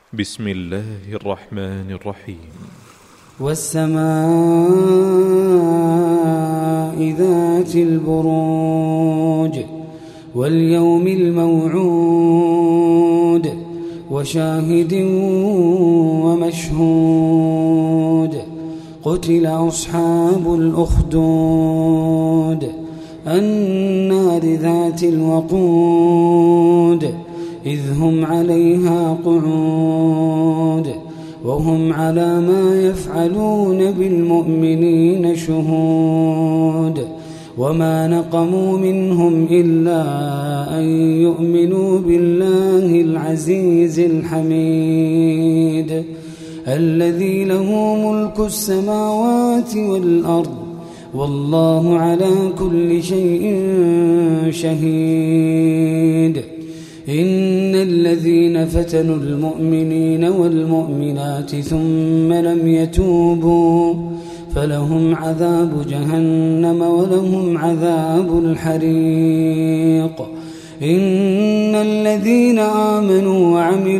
بسم الله الرحمن الرحيم. والسماء ذات البروج واليوم الموعود وشاهد ومشهود قتل أصحاب الأخدود النار ذات الوقود إذ هم عليها قعود وهم على ما يفعلون بالمؤمنين شهود وما نقموا منهم إلا أن يؤمنوا بالله العزيز الحميد الذي له ملك السماوات والأرض والله على كل شيء شهيد. إن الذين فتنوا المؤمنين والمؤمنات ثم لم يتوبوا فلهم عذاب جهنم ولهم عذاب الحريق. إن الذين آمنوا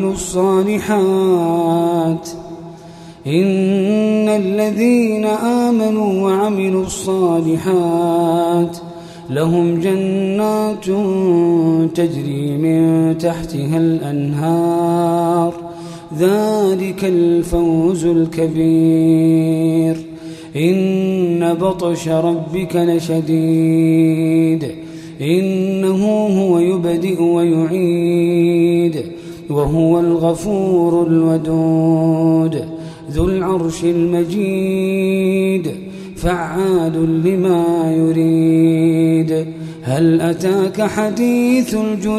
وعملوا الصالحات لهم جنات تجري من تحتها الأنهار ذلك الفوز الكبير. إن بطش ربك لشديد إنه هو يبدئ ويعيد وهو الغفور الودود ذو العرش المجيد فعال لما يريد. هل أتاك حديث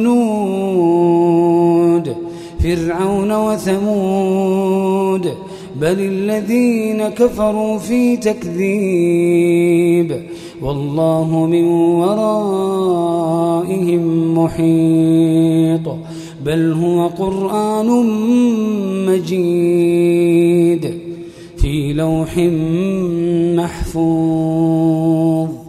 الجنود فرعون وثمود بل الذين كفروا في تكذيب والله من ورائهم محيط بل هو قرآن مجيد في لوح محفوظ.